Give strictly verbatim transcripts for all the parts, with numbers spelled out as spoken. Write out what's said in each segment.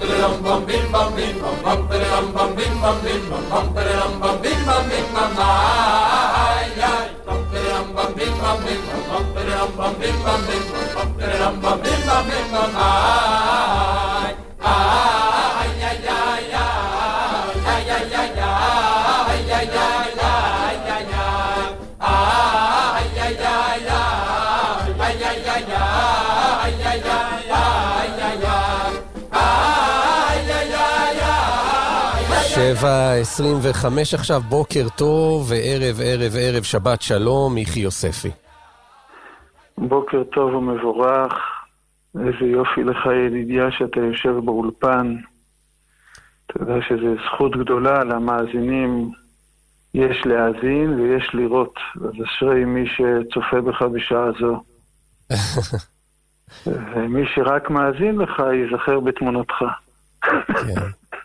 שבע עשרים וחמש עכשיו, בוקר טוב וערב ערב ערב שבת שלום, מיכי יוספי. בוקר טוב ומבורך, איזה יופי לך ידידיה שאתה יושב באולפן. אתה יודע שזה זכות גדולה למאזינים, יש להאזין ויש לראות, אז אשרי מי שצופה בך בשעה זו. ומי שרק מאזין לך ייזכר בתמונתך. כן.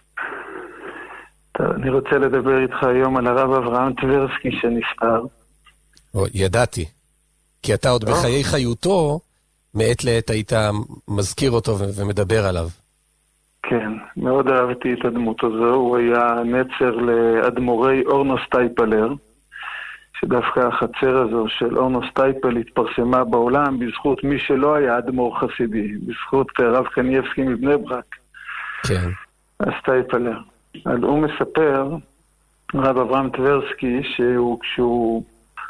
אני רוצה לדבר איתך היום על הרב אברהם טברסקי שנפטר. ידעתי, כי אתה עוד בחיי חיותו, מעת לעת היית מזכיר אותו ומדבר עליו. כן, מאוד אהבתי את הדמות הזו, הוא היה נצר לאדמו"רי אורנו סטייפלר, שדווקא החצר הזו של אורנו סטייפל התפרסמה בעולם בזכות מי שלא היה אדמו"ר חסידי, בזכות הרב קנייבסקי מבני ברק. כן. הסטייפלר. אז הוא מספר, רב אברהם טברסקי, שהוא כשהוא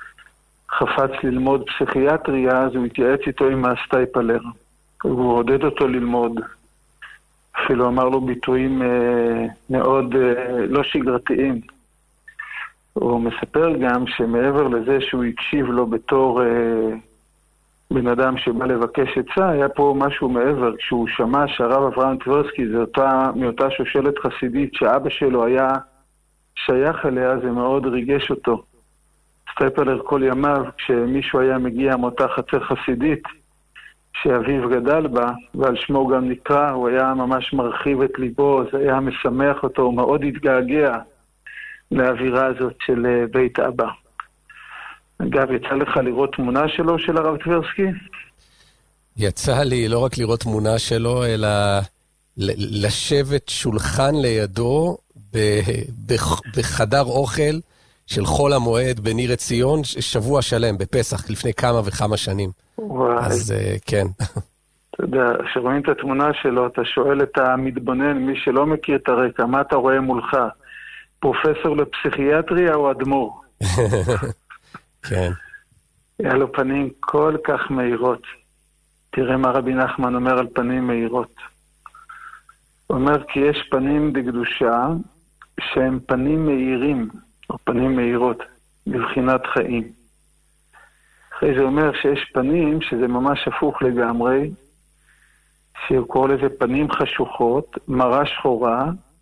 חפץ ללמוד פסיכיאטריה, אז הוא התייעץ איתו עם הסטייפלר. הוא עודד אותו ללמוד. אפילו אמר לו ביטויים אה, מאוד אה, לא שגרתיים. הוא מספר גם שמעבר לזה שהוא הקשיב לו בתור אה, בן אדם שבא לבקש עצה, היה פה משהו מעבר. כשהוא שמע שהרב אברהם טברסקי זה אותה, מאותה שושלת חסידית שאבא שלו היה שייך אליה, זה מאוד ריגש אותו. סטייפלר כל ימיו, כשמישהו היה מגיע מאותה חצר חסידית שאביו גדל בה, ועל שמו גם נקרא, הוא היה ממש מרחיב את ליבו, זה היה משמח אותו, הוא מאוד התגעגע לאווירה הזאת של בית אבא. אגב, יצא לך לראות תמונה שלו, של הרב טברסקי? יצא לי לא רק לראות תמונה שלו, אלא לשבת שולחן לידו בחדר אוכל של חול המועד בניר עציון, שבוע שלם, בפסח, לפני כמה וכמה שנים. וואי. אז כן. אתה יודע, כשרואים את התמונה שלו, אתה שואל את המתבונן, מי שלא מכיר את הרקע, מה אתה רואה מולך? פרופסור לפסיכיאטריה או אדמו"ר? כן. היה לו פנים כל כך מהירות. תראה מה רבי נחמן אומר על פנים מהירות. הוא אומר כי יש פנים בקדושה שהם פנים מהירים, או פנים מהירות, בבחינת חיים. אחרי זה אומר שיש פנים שזה ממש הפוך לגמרי, שהוא קורא לזה פנים חשוכות, מראה שחורה,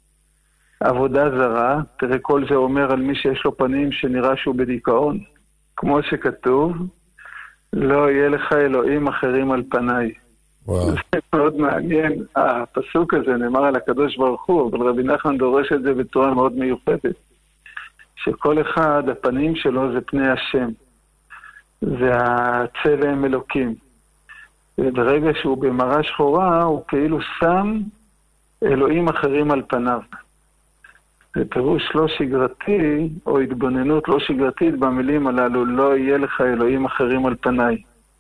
עבודה זרה. תראה, כל זה אומר על מי שיש לו פנים שנראה שהוא בדיכאון. כמו שכתוב, לא יהיה לך אלוהים אחרים על פניי. וואו. זה מאוד מעניין. הפסוק הזה נאמר על הקדוש ברוך הוא, אבל רבי נחמן דורש את זה בצורה מאוד מיוחדת. שכל אחד, הפנים שלו זה פני השם. זה הצלם אלוקים. וברגע שהוא במראה שחורה, הוא כאילו שם אלוהים אחרים על פניו. זה פירוש לא שגרתי, או התבוננות לא שגרתית במילים הללו, לא יהיה לך אלוהים אחרים על פניי.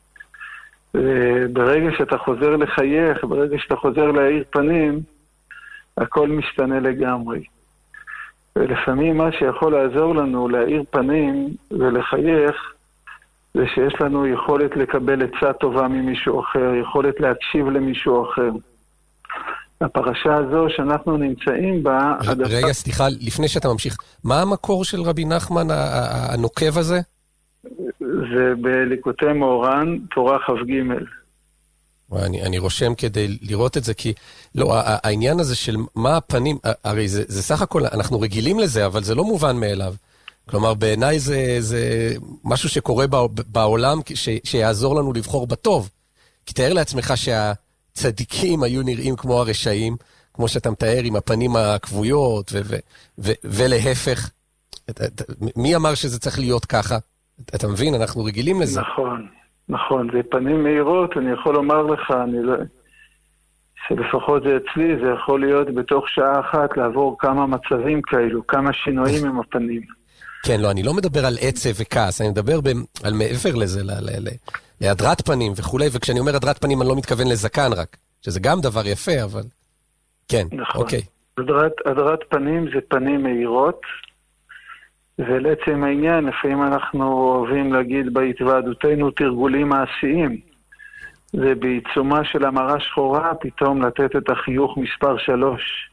וברגע שאתה חוזר לחייך, ברגע שאתה חוזר להאיר פנים, הכל משתנה לגמרי. ולפעמים מה שיכול לעזור לנו להאיר פנים ולחייך, זה שיש לנו יכולת לקבל עצה טובה ממישהו אחר, יכולת להקשיב למישהו אחר. הפרשה הזו שאנחנו נמצאים בה... רגע, סליחה, לפני שאתה ממשיך, מה המקור של רבי נחמן הנוקב הזה? זה בליקוטי מאורן, תורה כ"ג. אני, אני רושם כדי לראות את זה, כי לא, העניין הזה של מה הפנים, הרי זה, זה סך הכל, אנחנו רגילים לזה, אבל זה לא מובן מאליו. כלומר, בעיניי זה, זה משהו שקורה בעולם ש, שיעזור לנו לבחור בטוב. כי תאר לעצמך שהצדיקים היו נראים כמו הרשעים, כמו שאתה מתאר עם הפנים הכבויות, ו, ו, ו, ולהפך. מי אמר שזה צריך להיות ככה? אתה מבין? אנחנו רגילים לזה. נכון, נכון. זה פנים מהירות, אני יכול לומר לך, אני לא... שלפחות זה אצלי, זה יכול להיות בתוך שעה אחת לעבור כמה מצבים כאלו, כמה שינויים עם הפנים. כן, לא, אני לא מדבר על עצב וכעס, אני מדבר ב, על מעבר לזה, ל, ל, ל, להדרת פנים וכולי, וכשאני אומר הדרת פנים אני לא מתכוון לזקן רק, שזה גם דבר יפה, אבל... כן, נכון. אוקיי. הדרת, הדרת פנים זה פנים מהירות, ולעצם העניין, לפעמים אנחנו אוהבים להגיד בהתוועדותנו תרגולים מעשיים, זה בעיצומה של המראה שחורה, פתאום לתת את החיוך מספר שלוש.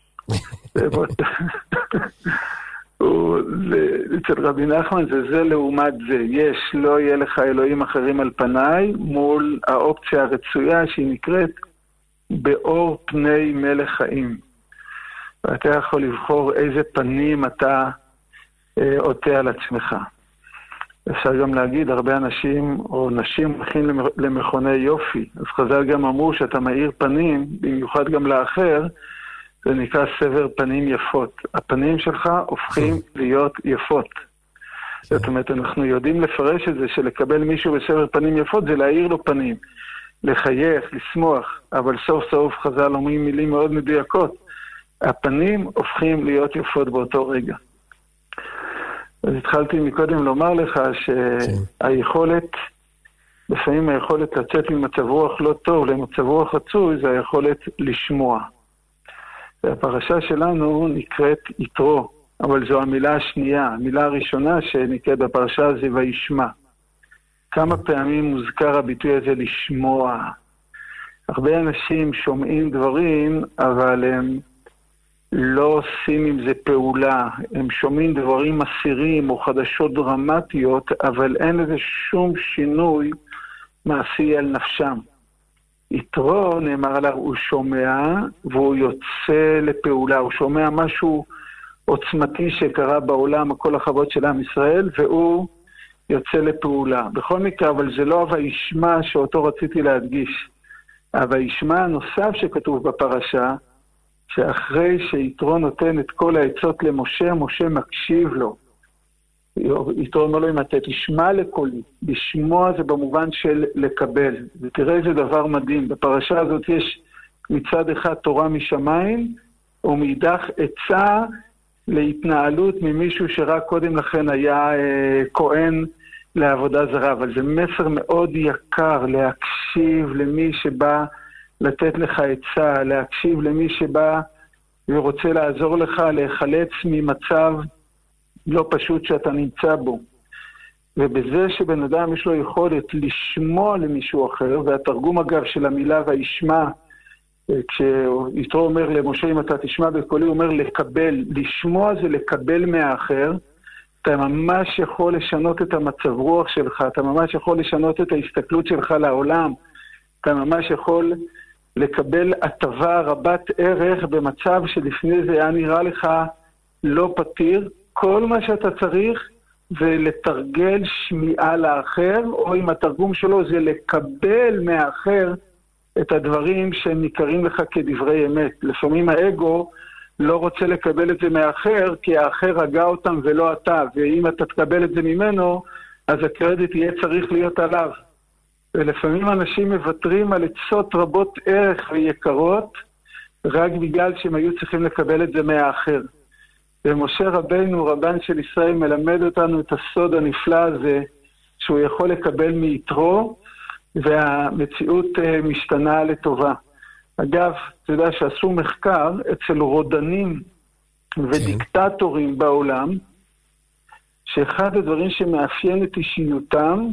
אצל רבי נחמן זה זה לעומת זה. יש, לא יהיה לך אלוהים אחרים על פניי, מול האופציה הרצויה שהיא נקראת באור פני מלך חיים. ואתה יכול לבחור איזה פנים אתה אה, עוטה על עצמך. אפשר גם להגיד, הרבה אנשים או נשים הולכים למכוני יופי. אז חז"ל גם אמרו שאתה מאיר פנים, במיוחד גם לאחר, זה נקרא סבר פנים יפות. הפנים שלך הופכים להיות יפות. זאת אומרת, אנחנו יודעים לפרש את זה, שלקבל מישהו בסבר פנים יפות, זה להאיר לו פנים. לחייך, לשמוח, אבל סוף סוף חז"ל אומרים מילים מאוד מדויקות. הפנים הופכים להיות יפות באותו רגע. אז התחלתי מקודם לומר לך שהיכולת, לפעמים היכולת לצאת ממצב רוח לא טוב למצב רוח רצוי, זה היכולת לשמוע. והפרשה שלנו נקראת יתרו, אבל זו המילה השנייה, המילה הראשונה שנקראת בפרשה זה וישמע. כמה פעמים מוזכר הביטוי הזה לשמוע. הרבה אנשים שומעים דברים, אבל הם לא עושים עם זה פעולה. הם שומעים דברים מסירים או חדשות דרמטיות, אבל אין לזה שום שינוי מעשי על נפשם. יתרו, נאמר עליו, הוא שומע והוא יוצא לפעולה. הוא שומע משהו עוצמתי שקרה בעולם, כל החוות של עם ישראל, והוא יוצא לפעולה. בכל מקרה, אבל זה לא וישמע שאותו רציתי להדגיש. הוישמע הנוסף שכתוב בפרשה, שאחרי שיתרו נותן את כל העצות למשה, משה מקשיב לו. יתרו אומר לו, אם אתה תשמע לקולי, לשמוע זה במובן של לקבל. ותראה איזה דבר מדהים, בפרשה הזאת יש מצד אחד תורה משמיים, ומאידך עצה להתנהלות ממישהו שרק קודם לכן היה אה, כהן לעבודה זרה. אבל זה מסר מאוד יקר להקשיב למי שבא לתת לך עצה, להקשיב למי שבא ורוצה לעזור לך להיחלץ ממצב לא פשוט שאתה נמצא בו. ובזה שבן אדם יש לו יכולת לשמוע למישהו אחר, והתרגום אגב של המילה וישמע, כשיתרו אומר למשה אם אתה תשמע בקולי, הוא אומר לקבל, לשמוע זה לקבל מהאחר, אתה ממש יכול לשנות את המצב רוח שלך, אתה ממש יכול לשנות את ההסתכלות שלך לעולם, אתה ממש יכול לקבל הטבה רבת ערך במצב שלפני זה היה נראה לך לא פתיר. כל מה שאתה צריך זה לתרגל שמיעה לאחר, או אם התרגום שלו זה לקבל מהאחר את הדברים שהם ניכרים לך כדברי אמת. לפעמים האגו לא רוצה לקבל את זה מהאחר, כי האחר הגה אותם ולא אתה, ואם אתה תקבל את זה ממנו, אז הקרדיט יהיה צריך להיות עליו. ולפעמים אנשים מבטרים על עצות רבות ערך ויקרות, רק בגלל שהם היו צריכים לקבל את זה מהאחר. ומשה רבנו, רבן של ישראל, מלמד אותנו את הסוד הנפלא הזה, שהוא יכול לקבל מיתרו, והמציאות משתנה לטובה. אגב, אתה יודע שעשו מחקר אצל רודנים ודיקטטורים בעולם, שאחד הדברים שמאפיין את אישיותם,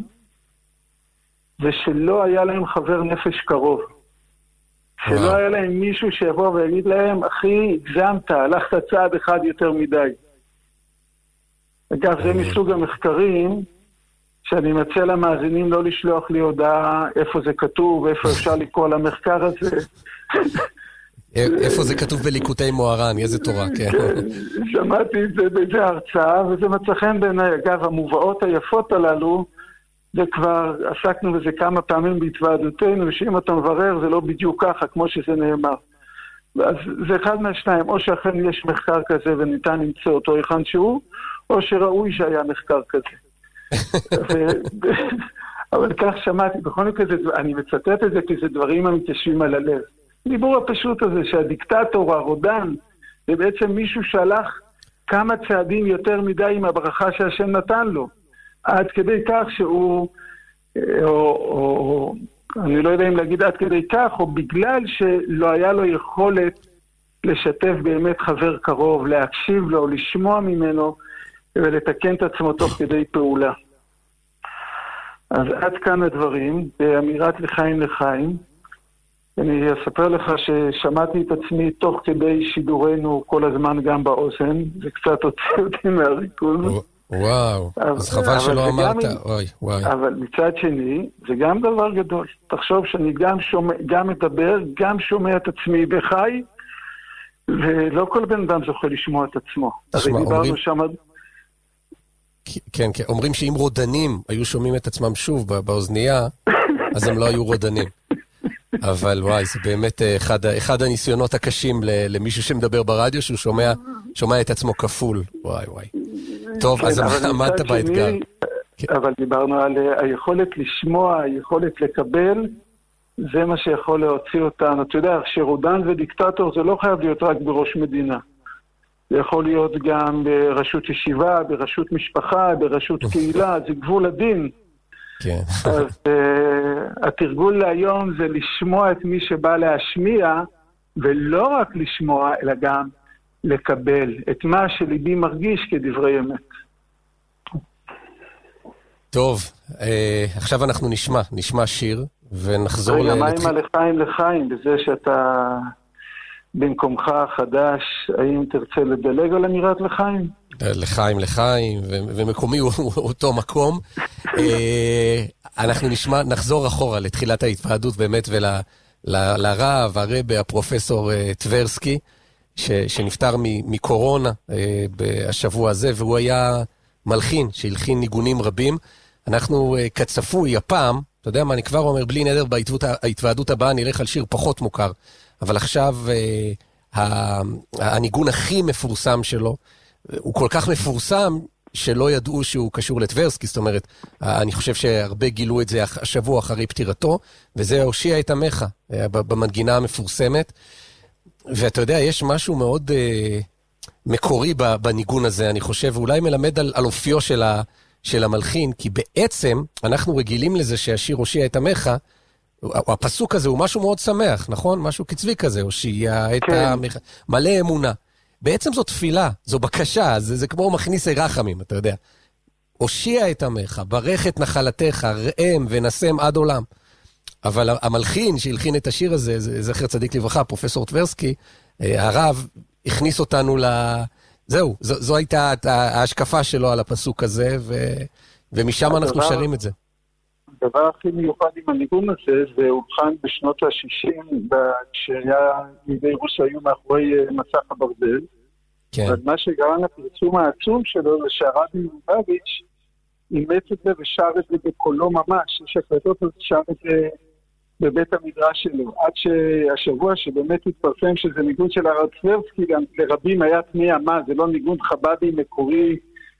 ושלא היה להם חבר נפש קרוב. שלא היה להם מישהו שיבוא ויגיד להם, אחי, הגזמת, הלכת צעד אחד יותר מדי. אגב, זה מסוג המחקרים שאני מציע למאזינים לא לשלוח לי הודעה איפה זה כתוב, איפה אפשר לקרוא למחקר הזה. איפה זה כתוב בליקוטי מוהר"ן, איזה תורה, כן. שמעתי את זה באיזה הרצאה, וזה מצא חן בעיניי. אגב, המובאות היפות הללו, וכבר עסקנו בזה כמה פעמים בהתוועדותנו, שאם אתה מברר זה לא בדיוק ככה, כמו שזה נאמר. אז זה אחד מהשניים, או שאכן יש מחקר כזה וניתן למצוא אותו היכן שהוא, או שראוי שהיה מחקר כזה. אבל כך שמעתי, בכל מקרה אני מצטט את זה כי זה דברים המתיישבים על הלב. הדיבור הפשוט הזה שהדיקטטור, הרודן, זה בעצם מישהו שהלך כמה צעדים יותר מדי עם הברכה שהשם נתן לו. עד כדי כך שהוא, או, או, אני לא יודע אם להגיד עד כדי כך, או בגלל שלא היה לו יכולת לשתף באמת חבר קרוב, להקשיב לו, לשמוע ממנו, ולתקן את עצמו תוך כדי פעולה. אז עד כאן הדברים, באמירת לחיים לחיים. אני אספר לך ששמעתי את עצמי תוך כדי שידורנו כל הזמן גם באוזן, זה קצת הוציא אותי מהריכוז. וואו, אז חבל שלא אמרת, וואי, וואי. אבל מצד שני, זה גם דבר גדול. תחשוב שאני גם שומע, גם מדבר, גם שומע את עצמי בחי, ולא כל בן אדם זוכה לשמוע את עצמו. תשמע, אומרים... שם... כן, כן, אומרים שאם רודנים היו שומעים את עצמם שוב באוזנייה, אז הם לא היו רודנים. אבל וואי, זה באמת אחד, אחד הניסיונות הקשים למישהו שמדבר ברדיו, שהוא שומע, שומע את עצמו כפול. וואי, וואי. טוב, אז עמדת באתגר. אבל דיברנו על היכולת לשמוע, היכולת לקבל, זה מה שיכול להוציא אותנו. אתה יודע, שרודן ודיקטטור זה לא חייב להיות רק בראש מדינה. זה יכול להיות גם ברשות ישיבה, ברשות משפחה, ברשות קהילה, זה גבול הדין. כן. אז uh, התרגול להיום זה לשמוע את מי שבא להשמיע, ולא רק לשמוע, אלא גם לקבל את מה שליבי מרגיש כדברי אמת. טוב, אה, עכשיו אנחנו נשמע, נשמע שיר, ונחזור רגע, ל... מה עם הלחיים לחיים, בזה שאתה במקומך החדש, האם תרצה לדלג על אמירת לחיים? לחיים לחיים, ו- ומקומי הוא אותו מקום. אנחנו נשמע, נחזור אחורה לתחילת ההתוועדות באמת ולרב, הרב, הפרופסור טברסקי, ש- שנפטר מ- מקורונה בשבוע הזה, והוא היה מלחין, שהלחין ניגונים רבים. אנחנו כצפוי הפעם, אתה יודע מה, אני כבר אומר, בלי נדר בהתוועדות הבאה נלך על שיר פחות מוכר, אבל עכשיו הניגון הכי מפורסם שלו, הוא כל כך מפורסם שלא ידעו שהוא קשור לטברסקי, זאת אומרת, אני חושב שהרבה גילו את זה השבוע אחרי פטירתו, וזה הושיע את עמך במנגינה המפורסמת, ואתה יודע, יש משהו מאוד uh, מקורי בניגון הזה, אני חושב, ואולי מלמד על, על אופיו של, ה, של המלחין, כי בעצם אנחנו רגילים לזה שהשיר הושיע את עמך, הפסוק הזה הוא משהו מאוד שמח, נכון? משהו קצבי כזה, הושיע את עמך, מלא אמונה. בעצם זו תפילה, זו בקשה, זה, זה כמו מכניסי רחמים, אתה יודע. הושיע את עמך, ברך את נחלתך, ראם ונסם עד עולם. אבל המלחין שהלחין את השיר הזה, זכר צדיק לברכה, פרופסור טברסקי, הרב, הכניס אותנו ל... זהו, זו, זו הייתה ההשקפה שלו על הפסוק הזה, ו... ומשם אנחנו שרים את זה. הדבר הכי מיוחד עם הניגון הזה, זה הובחן בשנות ה-שישים, כשהיה יהודי רוסיה היו מאחורי מסך הברזל. כן. אז מה שגרם לפרסום העצום שלו, זה שהרבי מלובביץ' אימץ את זה ושר את זה בקולו ממש. יש הקלטות אז שר את זה בבית המדרש שלו. עד שהשבוע שבאמת התפרסם שזה ניגון של הרב טברסקי, גם לרבים היה תמיהה, מה, זה לא ניגון חב"די מקורי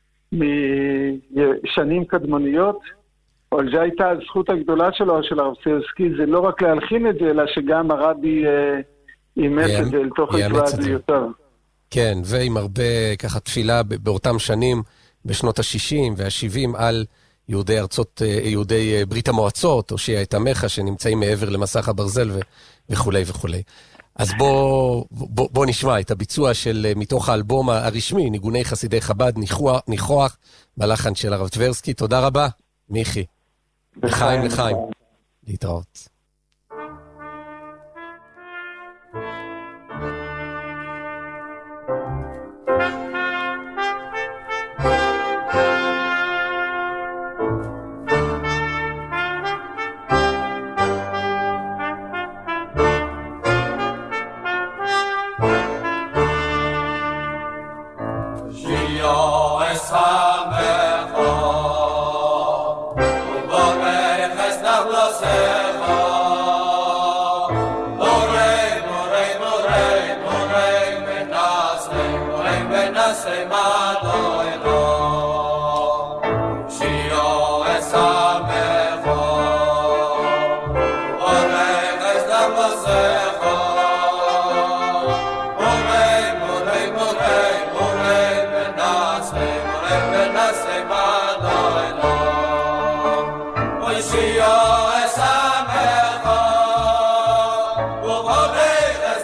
משנים קדמוניות? אבל זו הייתה הזכות הגדולה שלו, של הרב טברסקי, זה לא רק להלחין את זה, אלא שגם הרבי אימץ את זה אל תוך התוועדויותיו. כן, ועם הרבה ככה תפילה באותם שנים, בשנות ה-שישים וה-שבעים, על יהודי ארצות, יהודי ברית המועצות, הושיע את עמך, שנמצאים מעבר למסך הברזל וכו' וכו'. אז בוא, בוא, בוא נשמע את הביצוע של מתוך האלבום הרשמי, ניגוני חסידי חב"ד, ניחוח, ניחוח בלחן של הרב טברסקי. תודה רבה, מיכי. לחיים לחיים. להתראות. Say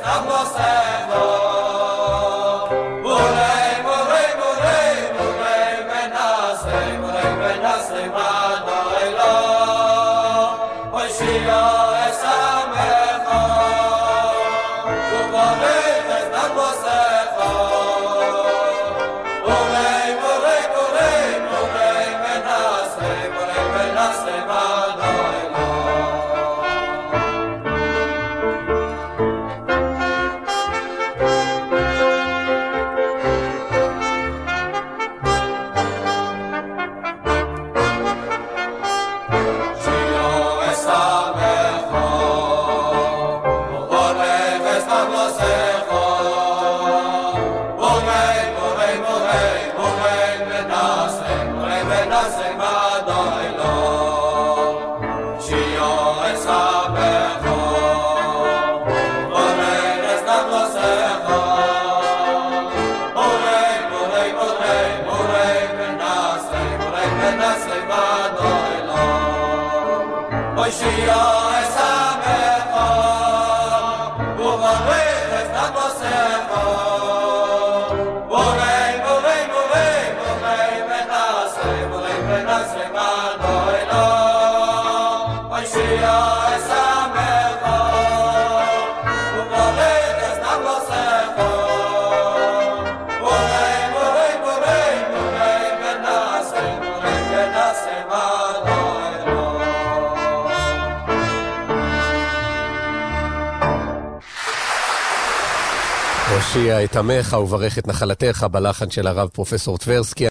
הושיע את עמך וברך את נחלתך, בלחן של הרב פרופסור טברסקי.